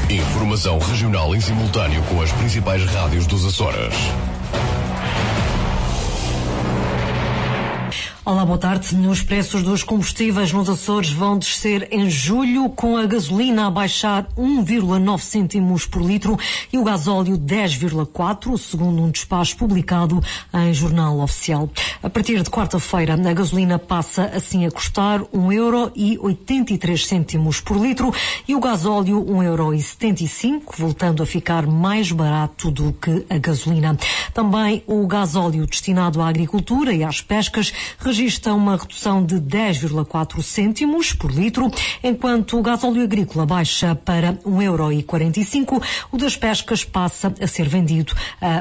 Informação regional em simultâneo com as principais rádios dos Açores. Olá, boa tarde. Os preços dos combustíveis nos Açores vão descer em julho, com a gasolina a baixar 1,9 cêntimos por litro e o gasóleo 10,4, segundo um despacho publicado em Jornal Oficial. A partir de quarta-feira, a gasolina passa assim a custar €1,83 por litro e o gasóleo €1,75, voltando a ficar mais barato do que a gasolina. Também o gasóleo destinado à agricultura e às pescas registra uma redução de 10,4 cêntimos por litro, enquanto o gasóleo agrícola baixa para €1,45, o das pescas passa a ser vendido a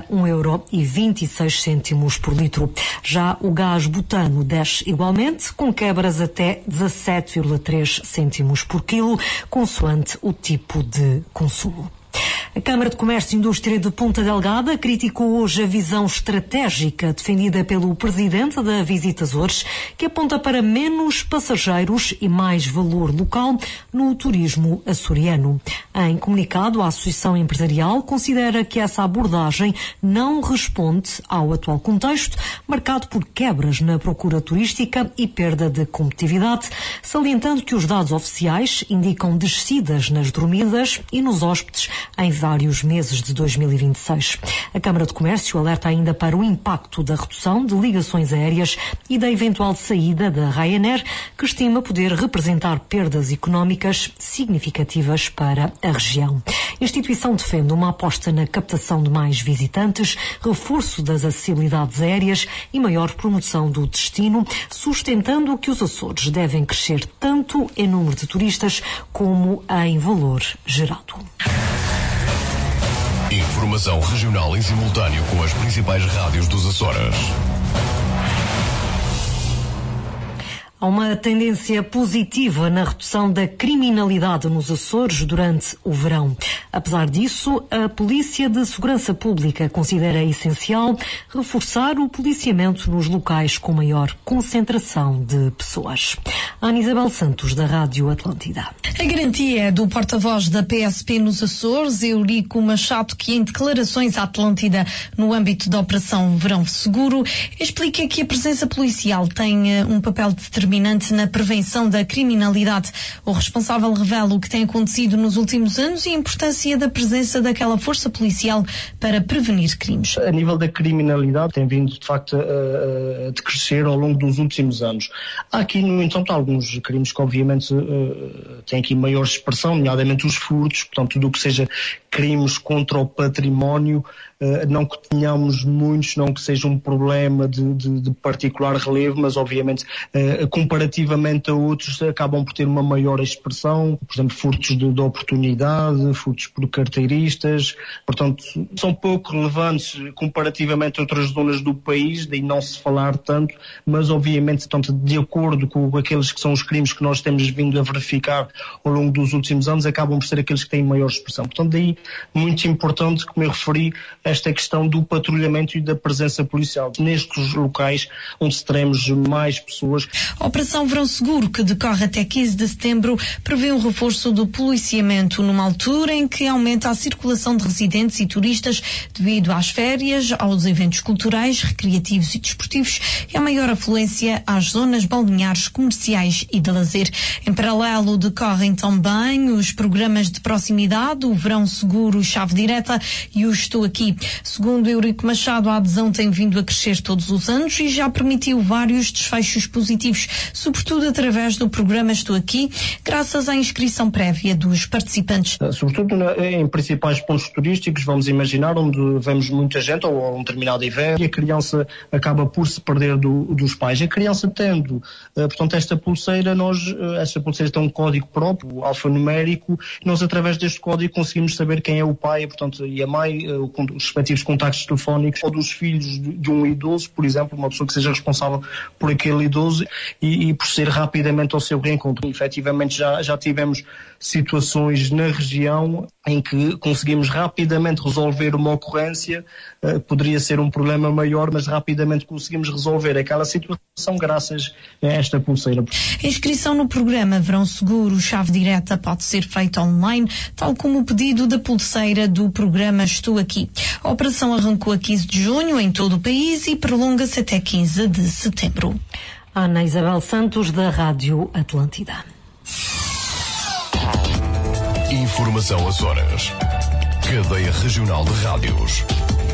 €1,26 por litro. Já o gás butano desce igualmente, com quebras até 17,3 cêntimos por quilo, consoante o tipo de consumo. A Câmara de Comércio e Indústria de Ponta Delgada criticou hoje a visão estratégica defendida pelo Presidente da Visita Açores, que aponta para menos passageiros e mais valor local no turismo açoriano. Em comunicado, a Associação Empresarial considera que essa abordagem não responde ao atual contexto, marcado por quebras na procura turística e perda de competitividade, salientando que os dados oficiais indicam descidas nas dormidas e nos hóspedes em vários meses de 2026. A Câmara de Comércio alerta ainda para o impacto da redução de ligações aéreas e da eventual saída da Ryanair, que estima poder representar perdas económicas significativas para a região. A instituição defende uma aposta na captação de mais visitantes, reforço das acessibilidades aéreas e maior promoção do destino, sustentando que os Açores devem crescer tanto em número de turistas como em valor gerado. Informação regional em simultâneo com as principais rádios dos Açores. Há uma tendência positiva na redução da criminalidade nos Açores durante o verão. Apesar disso, a Polícia de Segurança Pública considera essencial reforçar o policiamento nos locais com maior concentração de pessoas. Ana Isabel Santos, da Rádio Atlântida. A garantia é do porta-voz da PSP nos Açores, Eurico Machado, que em declarações à Atlântida no âmbito da Operação Verão Seguro, explica que a presença policial tem um papel determinante na prevenção da criminalidade. O responsável revela o que tem acontecido nos últimos anos e a importância da presença daquela força policial para prevenir crimes. A nível da criminalidade tem vindo de facto a decrescer ao longo dos últimos anos. Há aqui, no entanto, alguns crimes que obviamente têm aqui maior expressão, nomeadamente os furtos, portanto tudo o que seja crimes contra o património, não que tenhamos muitos, não que seja um problema de particular relevo, mas obviamente comparativamente a outros acabam por ter uma maior expressão, por exemplo, furtos de oportunidade, furtos por carteiristas, portanto são pouco relevantes comparativamente a outras zonas do país, daí não se falar tanto, mas obviamente, portanto, de acordo com aqueles que são os crimes que nós temos vindo a verificar ao longo dos últimos anos, acabam por ser aqueles que têm maior expressão. Portanto, daí muito importante, como eu referi, esta questão do patrulhamento e da presença policial nestes locais onde teremos mais pessoas. A Operação Verão Seguro, que decorre até 15 de setembro, prevê um reforço do policiamento numa altura em que aumenta a circulação de residentes e turistas devido às férias, aos eventos culturais, recreativos e desportivos e à maior afluência às zonas balneares, comerciais e de lazer. Em paralelo, decorrem também os programas de proximidade, o Verão Seguro Chave Direta e o Estou Aqui. Segundo Eurico Machado, a adesão tem vindo a crescer todos os anos e já permitiu vários desfechos positivos, sobretudo através do programa Estou Aqui, graças à inscrição prévia dos participantes. Sobretudo em principais pontos turísticos, vamos imaginar, onde vemos muita gente ou a um determinado evento e a criança acaba por se perder dos pais. A criança tendo, portanto, esta pulseira tem um código próprio, alfanumérico, e nós através deste código conseguimos saber quem é o pai, portanto, e a mãe, os respectivos contactos telefónicos, ou dos filhos de um idoso, por exemplo, uma pessoa que seja responsável por aquele idoso, e proceder rapidamente ao seu reencontro. Efetivamente já tivemos situações na região em que conseguimos rapidamente resolver uma ocorrência, poderia ser um problema maior, mas rapidamente conseguimos resolver aquela situação graças a esta pulseira. A inscrição no programa Verão Seguro Chave Direta pode ser feita online, tal como o pedido da pulseira do programa Estou Aqui. A operação arrancou a 15 de junho em todo o país e prolonga-se até 15 de setembro. Ana Isabel Santos, da Rádio Atlântida. Informação Açores. Cadeia Regional de Rádios.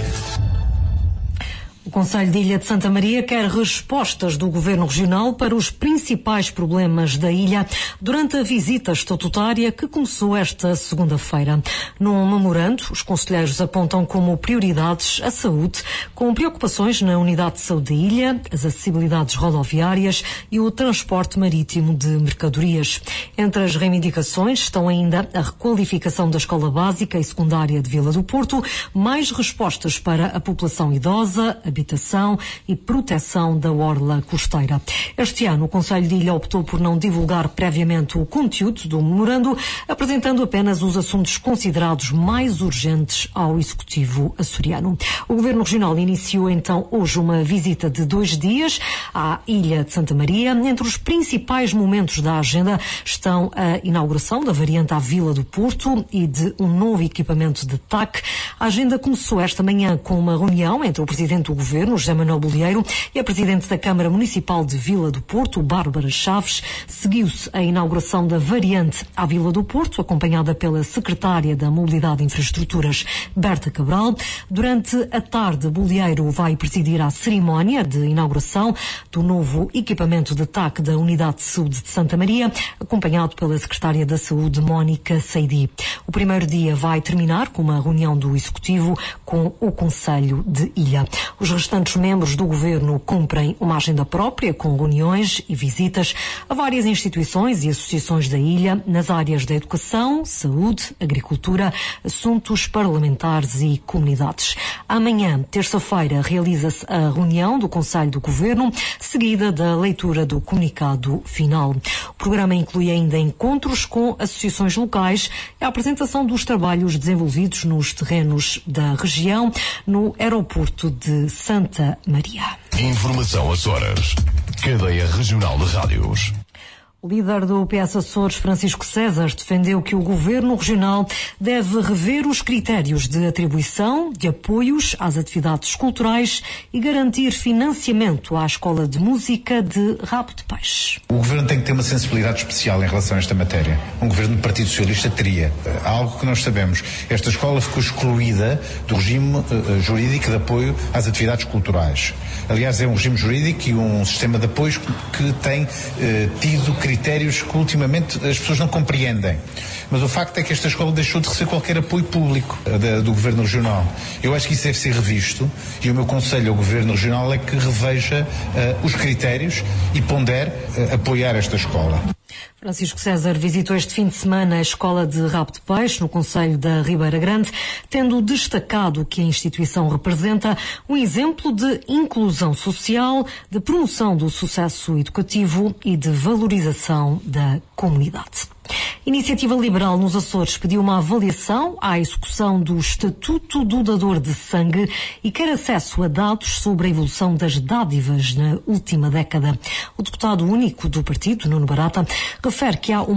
O Conselho de Ilha de Santa Maria quer respostas do Governo Regional para os principais problemas da ilha durante a visita estatutária que começou esta segunda-feira. Num memorando, os conselheiros apontam como prioridades a saúde, com preocupações na unidade de saúde da ilha, as acessibilidades rodoviárias e o transporte marítimo de mercadorias. Entre as reivindicações estão ainda a requalificação da escola básica e secundária de Vila do Porto, mais respostas para a população idosa, habitação e proteção da orla costeira. Este ano, o Conselho de Ilha optou por não divulgar previamente o conteúdo do memorando, apresentando apenas os assuntos considerados mais urgentes ao Executivo açoriano. O Governo Regional iniciou então hoje uma visita de 2 dias à Ilha de Santa Maria. Entre os principais momentos da agenda estão a inauguração da variante à Vila do Porto e de um novo equipamento de TAC. A agenda começou esta manhã com uma reunião entre o Presidente do Governo, José Manuel Bolieiro, e a Presidente da Câmara Municipal de Vila do Porto, Bárbara Chaves. Seguiu-se a inauguração da variante à Vila do Porto, acompanhada pela Secretária da Mobilidade e Infraestruturas, Berta Cabral. Durante a tarde, Bolieiro vai presidir a cerimónia de inauguração do novo equipamento de TAC da Unidade de Saúde de Santa Maria, acompanhado pela Secretária da Saúde, Mónica Seidi. O primeiro dia vai terminar com uma reunião do Executivo com o Conselho de Ilha. Os restantes membros do Governo cumprem uma agenda própria, com reuniões e visitas a várias instituições e associações da ilha nas áreas da educação, saúde, agricultura, assuntos parlamentares e comunidades. Amanhã, terça-feira, realiza-se a reunião do Conselho do Governo, seguida da leitura do comunicado final. O programa inclui ainda encontros com associações locais e a apresentação dos trabalhos desenvolvidos nos terrenos da região, no aeroporto de Santa Maria. Informação Açores. Cadeia Regional de Rádios. O líder do PS Açores, Francisco César, defendeu que o Governo Regional deve rever os critérios de atribuição de apoios às atividades culturais e garantir financiamento à Escola de Música de Rabo de Peixe. O Governo tem que ter uma sensibilidade especial em relação a esta matéria. Um Governo do Partido Socialista teria. Algo que nós sabemos. Esta escola ficou excluída do regime jurídico de apoio às atividades culturais. Aliás, é um regime jurídico e um sistema de apoios que tem tido critérios que ultimamente as pessoas não compreendem. Mas o facto é que esta escola deixou de receber qualquer apoio público do Governo Regional. Eu acho que isso deve ser revisto e o meu conselho ao Governo Regional é que reveja os critérios e pondere apoiar esta escola. Francisco César visitou este fim de semana a Escola de Rabo de Peixe, no concelho da Ribeira Grande, tendo destacado que a instituição representa um exemplo de inclusão social, de promoção do sucesso educativo e de valorização da comunidade. Iniciativa Liberal nos Açores pediu uma avaliação à execução do Estatuto do Dador de Sangue e quer acesso a dados sobre a evolução das dádivas na última década. O deputado único do partido, Nuno Barata, refere que há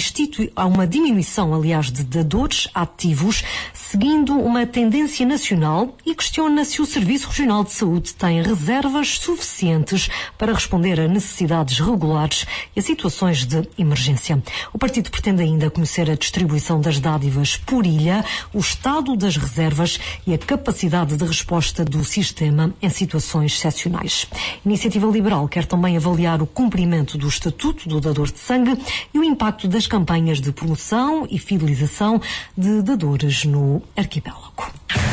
uma diminuição, aliás, de dadores ativos, seguindo uma tendência nacional, e questiona se o Serviço Regional de Saúde tem reservas suficientes para responder a necessidades regulares e a situações de emergência. O partido pretende ainda conhecer a distribuição das dádivas por ilha, o estado das reservas e a capacidade de resposta do sistema em situações excepcionais. A Iniciativa Liberal quer também avaliar o cumprimento do Estatuto do Dador de Sangue e o impacto das campanhas de promoção e fidelização de dadores no arquipélago.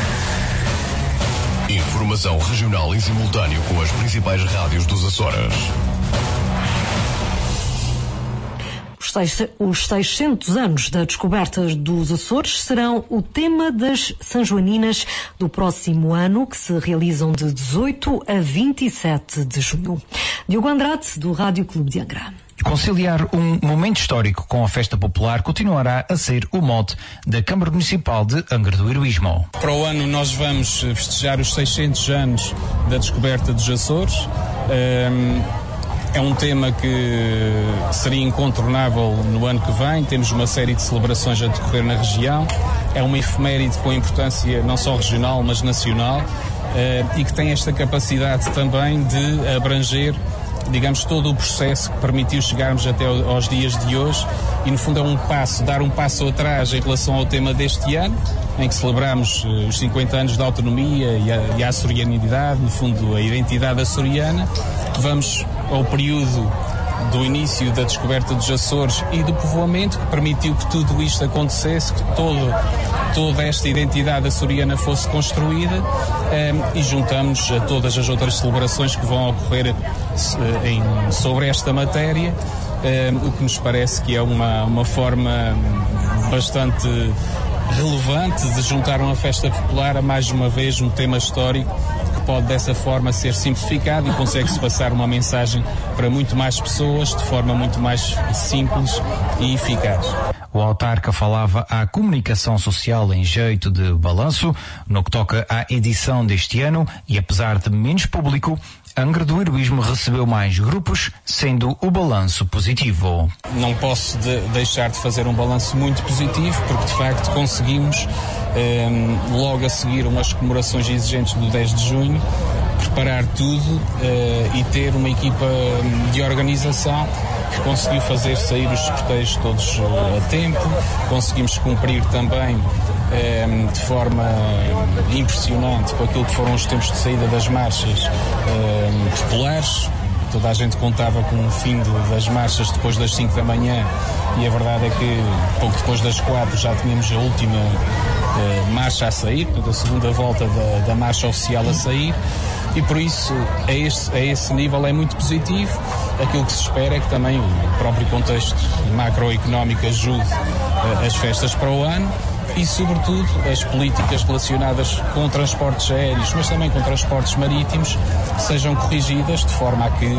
Informação regional em simultâneo com as principais rádios dos Açores. Os Os 600 anos da descoberta dos Açores serão o tema das Sanjoaninas do próximo ano, que se realizam de 18 a 27 de junho. Diogo Andrade, do Rádio Clube de Angra. Conciliar um momento histórico com a festa popular continuará a ser o mote da Câmara Municipal de Angra do Heroísmo. Para o ano nós vamos festejar os 600 anos da descoberta dos Açores. É um tema que seria incontornável no ano que vem. Temos uma série de celebrações a decorrer na região. É uma efeméride com importância não só regional, mas nacional, e que tem esta capacidade também de abranger, digamos, todo o processo que permitiu chegarmos até aos dias de hoje, e no fundo é dar um passo atrás em relação ao tema deste ano, em que celebramos os 50 anos da autonomia e a açorianidade, no fundo a identidade açoriana. Vamos ao período do início da descoberta dos Açores e do povoamento, que permitiu que tudo isto acontecesse, que toda esta identidade açoriana fosse construída, e juntamos a todas as outras celebrações que vão ocorrer sobre esta matéria, o que nos parece que é uma forma bastante relevante de juntar uma festa popular a, mais uma vez, um tema histórico que pode dessa forma ser simplificado e consegue-se passar uma mensagem para muito mais pessoas de forma muito mais simples e eficaz. O autarca falava à comunicação social em jeito de balanço no que toca à edição deste ano, e apesar de menos público, Angra do Heroísmo recebeu mais grupos, sendo o balanço positivo. Não posso deixar de fazer um balanço muito positivo, porque de facto conseguimos, logo a seguir umas comemorações exigentes do 10 de junho, preparar tudo e ter uma equipa de organização que conseguiu fazer sair os cortejos todos a tempo. Conseguimos cumprir também de forma impressionante com aquilo que foram os tempos de saída das marchas populares. Toda a gente contava com o fim das marchas depois das 5 da manhã, e a verdade é que pouco depois das 4 já tínhamos a última marcha a sair, portanto a segunda volta da marcha oficial a sair, e por isso a esse nível é muito positivo. Aquilo que se espera é que também o próprio contexto macroeconómico ajude as festas para o ano, e sobretudo as políticas relacionadas com transportes aéreos, mas também com transportes marítimos, sejam corrigidas de forma a que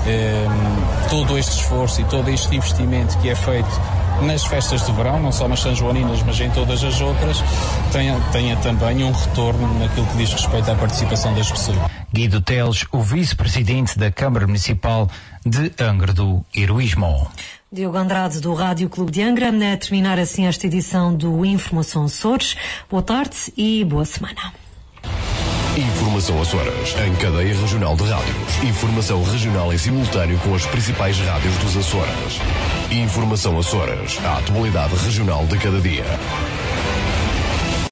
todo este esforço e todo este investimento que é feito nas festas de verão, não só nas sanjoaninas, mas em todas as outras, tenha também um retorno naquilo que diz respeito à participação das pessoas. Guido Teles, o vice-presidente da Câmara Municipal de Angra do Heroísmo. Diogo Andrade, do Rádio Clube de Angra, a terminar assim esta edição do Informação Açores. Boa tarde e boa semana. Informação Açores, em cadeia regional de rádios. Informação regional em simultâneo com as principais rádios dos Açores. Informação Açores, a atualidade regional de cada dia.